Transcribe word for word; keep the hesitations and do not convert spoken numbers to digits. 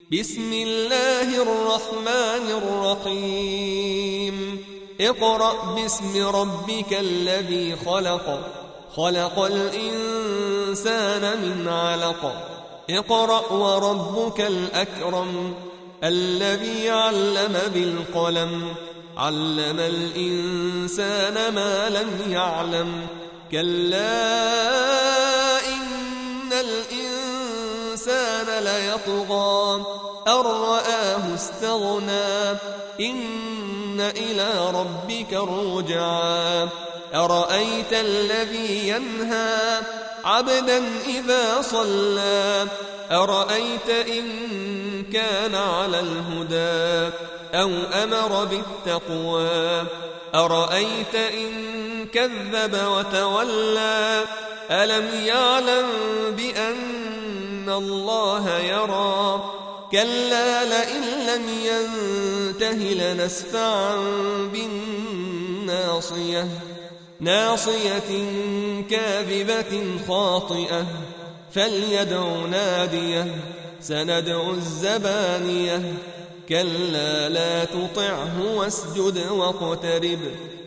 بسم الله الرحمن الرحيم اقرأ باسم ربك الذي خلق خلق الإنسان من علق اقرأ وربك الأكرم الذي علم بالقلم علم الإنسان ما لم يعلم كلا إن الإنسان ليطغى أن رآه استغنى إن إلى ربك الرجعى أرأيت الذي ينهى عبدا إذا صلى أرأيت إن كان على الهدى أو أمر بالتقوى أرأيت إن كذب وتولى ألم يعلم بأن الله يرى كلا لئن لم ينته لنسفعا بالناصية ناصية كاذبة خاطئة فليدع ناديه سندع الزبانية كلا لا تطعه واسجد واقترب